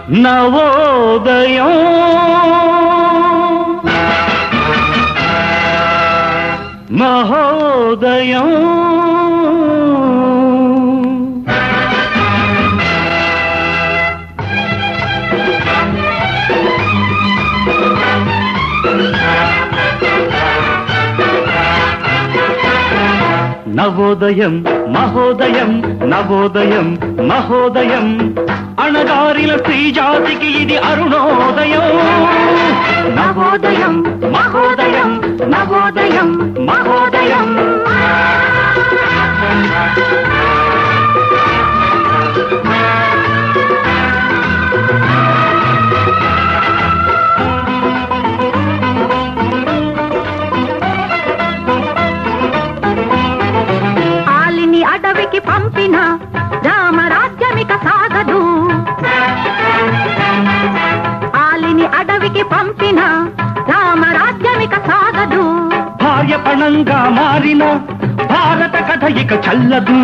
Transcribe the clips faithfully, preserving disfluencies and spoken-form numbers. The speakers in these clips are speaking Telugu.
నవోదయం మహోదయం నవోదయం మహోదయం నవోదయం మహోదయం అణగారిన స్త్రీ జాతికి ఇది అరుణోదయం నవోదయం మహోదయం నవోదయం మహోదయం ఆలిని అడవికి పంపిన రామరాజ్యమిక సాగదు ఆలిని అడవికి పంపిన రామరాజ్యమిక సాగదు భార్య పణంగా మారిన భారత కథ ఇక చల్లదు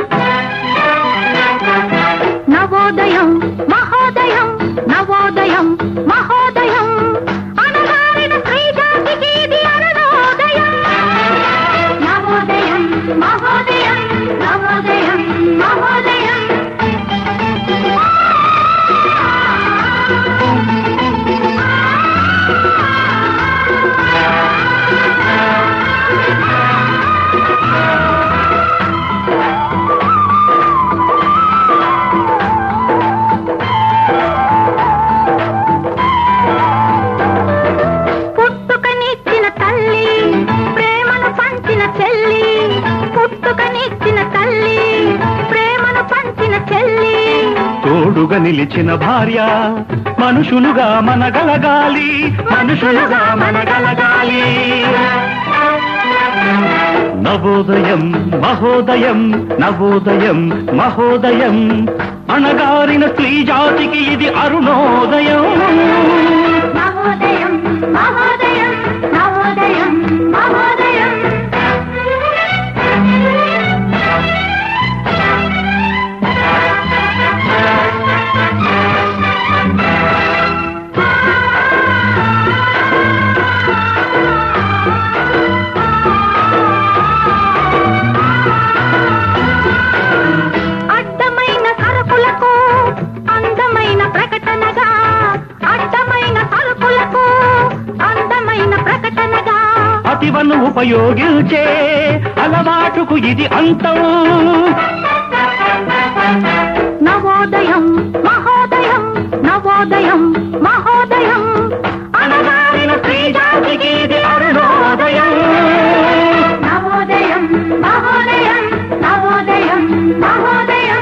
నవోదయం మహోదయం నవోదయం మహోదయం అనగారిన స్త్రీ జాతికి ఇది అరుణోదయం నవోదయం మహోదయం నవోదయం మహోదయం పుట్టుకనిచ్చిన తల్లి ప్రేమను పంచిన చెల్లి పుట్టుకనిచ్చిన తల్లి ప్రేమను పంచిన చెల్లి తోడుగా నిలిచిన భార్య మనుషులుగా మనగలగాలి మనుషులుగా మనగలగాలి నవోదయం మహోదయం నవోదయం మహోదయం అణగారిన స్త్రీ జాతికి ఇది అరుణోదయం నవోదయం మహోదయం నవోదయం మహోదయం అడ్డమైన సరుకులకు అందమైన ప్రకటనగా అడ్డమైన సరుకులకు అందమైన ప్రకటనగా అతివను ఉపయోగించే అలవాటుకు ఇది అంతం నవోదయం మహోదయం నవోదయం మహోదయం అణగారిన స్త్రీ జాతికి ఇది అరుణోదయం నవోదయం మహోదయం నవోదయం మహోదయం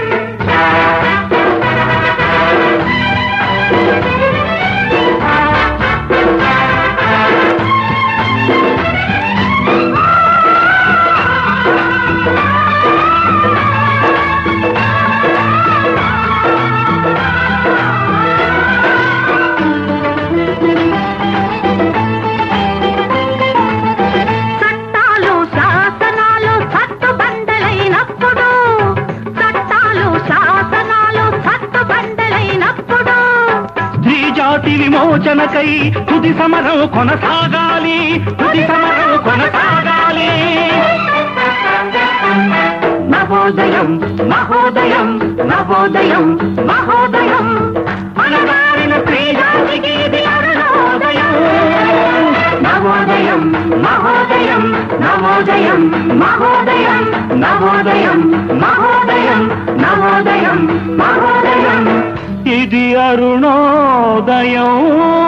చట్టాలు శాసనాలు సత్తుబండలైనప్పుడు చట్టాలు శాసనాలు సత్తుబండలైనప్పుడు స్త్రీ జాతి విమోచనకై తుది సమరం కొనసాగాలి తుది సమరం కొనసాగాలి నవోదయం మహోదయం నవోదయం మహోదయం అణగారిన స్త్రీ జాతికి ఇది అరుణోదయం నవోదయం మహోదయం నవోదయం మహోదయం నవోదయం మహోదయం నవోదయం మహోదయం ఇది అరుణోదయం